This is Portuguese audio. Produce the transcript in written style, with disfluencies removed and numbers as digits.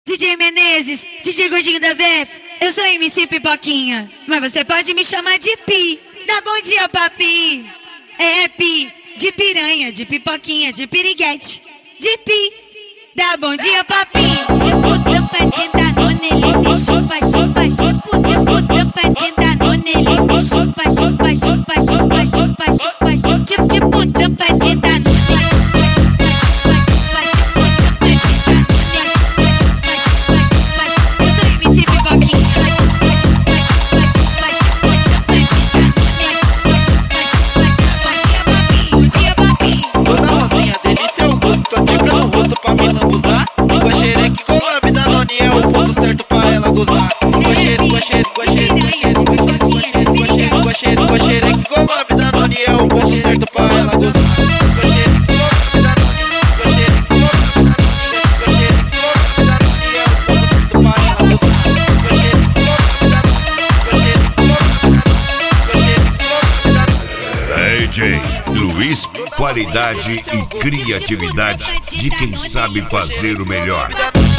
DJ Menezes, DJ Gordinho da VF, eu sou MC Pipoquinha, mas você pode me chamar de Pi. Dá bom dia, papi. É Pi, de piranha, de pipoquinha, de piriguete, de Pi. Dá bom dia, papi. De puta pra te dar no nele, me chupa, chupa, chupa. De puta pra te dar no nele, me chupa, chupa, chupa, chupa, chupa, chupa, chupa. De puta pra te dar no Xereque com nome da Noni é o ponto certo pra ela gozar. DJ Luiz, qualidade e criatividade de quem sabe fazer o melhor.